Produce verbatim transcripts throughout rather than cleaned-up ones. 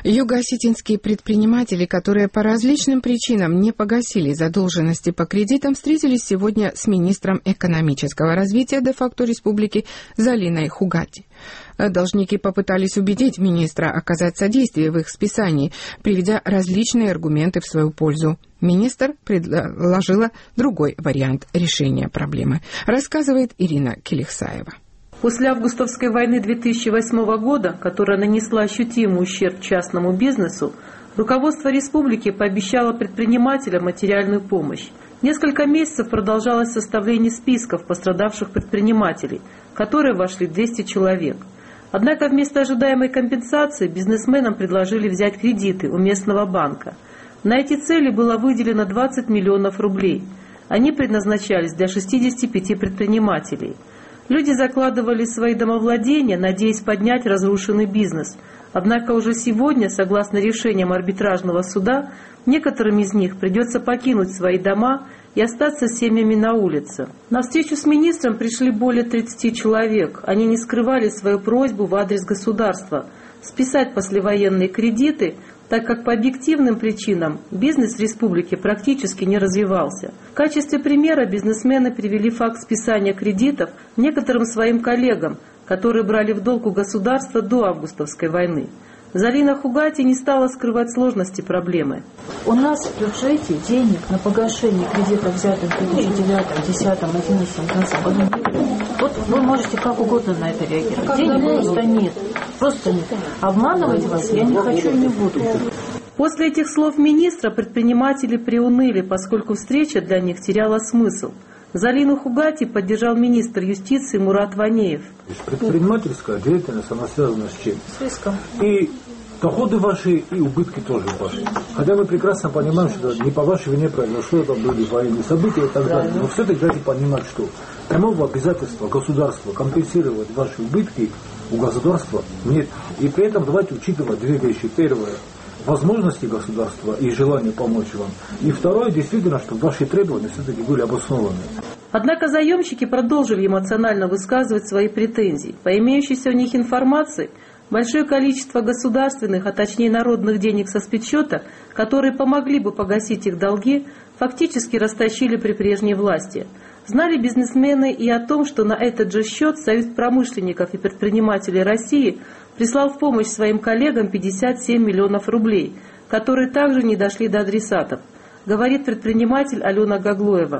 Юго-осетинские предприниматели, которые по различным причинам не погасили задолженности по кредитам, встретились сегодня с министром экономического развития де-факто республики Залиной Хугати. Должники попытались убедить министра оказать содействие в их списании, приведя различные аргументы в свою пользу. Министр предложила другой вариант решения проблемы, рассказывает Ирина Келихсаева. После августовской войны две тысячи восьмого года, которая нанесла ощутимый ущерб частному бизнесу, руководство республики пообещало предпринимателям материальную помощь. Несколько месяцев продолжалось составление списков пострадавших предпринимателей, в которые вошли двести человек. Однако вместо ожидаемой компенсации бизнесменам предложили взять кредиты у местного банка. На эти цели было выделено двадцать миллионов рублей. Они предназначались для шестидесяти пяти предпринимателей. Люди закладывали свои домовладения, надеясь поднять разрушенный бизнес. Однако уже сегодня, согласно решениям арбитражного суда, некоторым из них придется покинуть свои дома и остаться с семьями на улице. На встречу с министром пришли более тридцати человек. Они не скрывали свою просьбу в адрес государства списать послевоенные кредиты, так как по объективным причинам бизнес в республике практически не развивался. В качестве примера бизнесмены привели факт списания кредитов некоторым своим коллегам, которые брали в долг у государства до августовской войны. Залина Хугати не стала скрывать сложности проблемы. У нас в бюджете денег на погашение кредитов, взятых в две тысячи девятом, две тысячи десятом, две тысячи одиннадцатом году. Вот вы можете как угодно на это реагировать. Денег просто нет. Просто нет. Обманывать вас я не хочу и не буду. После этих слов министра предприниматели приуныли, поскольку встреча для них теряла смысл. Залину Хугати поддержал министр юстиции Мурат Ванеев. Предпринимательская деятельность, она связана с чем? С риском. И доходы ваши, и убытки тоже ваши. Хотя мы прекрасно понимаем, что не по вашей вине произошло, там были военные события и так далее. Но все-таки давайте понимать, что прямого обязательства государства компенсировать ваши убытки у государства нет. И при этом давайте учитывать две вещи. Первое – возможности государства и желание помочь вам. И второе, действительно, чтобы ваши требования все-таки были обоснованы. Однако заемщики продолжили эмоционально высказывать свои претензии. По имеющейся у них информации, большое количество государственных, а точнее народных денег со спецсчета, которые помогли бы погасить их долги, фактически растащили при прежней власти. Знали бизнесмены и о том, что на этот же счет Союз промышленников и предпринимателей России прислал в помощь своим коллегам пятьдесят семь миллионов рублей, которые также не дошли до адресатов, говорит предприниматель Алена Гаглоева.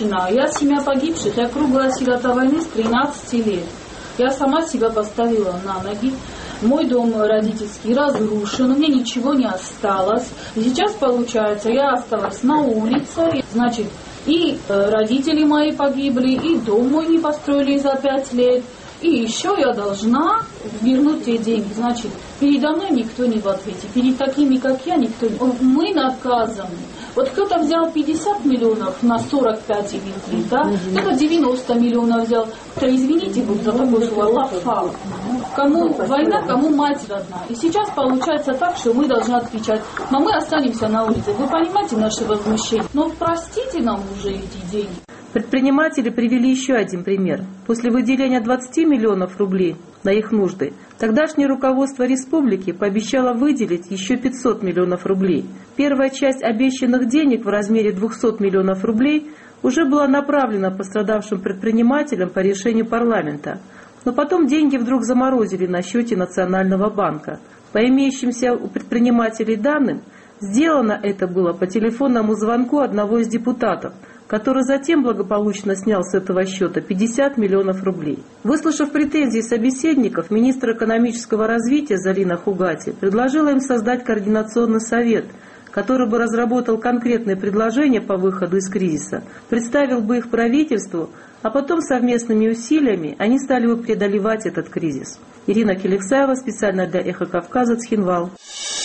Я семья погибших, я круглая сирота войны с тринадцати лет. Я сама себя поставила на ноги. Мой дом родительский разрушен, у меня ничего не осталось. И сейчас, получается, я осталась на улице, значит, и родители мои погибли, и дом мой не построили за пять лет. И еще я должна вернуть те деньги. Значит, передо мной никто не в ответе. Перед такими, как я, никто не... Мы наказаны. Вот кто-то взял пятьдесят миллионов на сорок пять и везли, да? Кто-то девяносто миллионов взял. То извините вот за такое слово лафа. Кому война, кому мать родна. И сейчас получается так, что мы должны отвечать. Но мы останемся на улице. Вы понимаете наше возмущение? Но простите нам уже эти деньги. Предприниматели привели еще один пример. После выделения двадцати миллионов рублей на их нужды, тогдашнее руководство республики пообещало выделить еще пятьсот миллионов рублей. Первая часть обещанных денег в размере двухсот миллионов рублей уже была направлена пострадавшим предпринимателям по решению парламента. Но потом деньги вдруг заморозили на счете Национального банка. По имеющимся у предпринимателей данным, сделано это было по телефонному звонку одного из депутатов, который затем благополучно снял с этого счета пятьдесят миллионов рублей. Выслушав претензии собеседников, министр экономического развития Залина Хугати предложила им создать координационный совет, который бы разработал конкретные предложения по выходу из кризиса, представил бы их правительству, а потом совместными усилиями они стали бы преодолевать этот кризис. Ирина Келихсаева, специально для Эхо Кавказа, Цхинвал.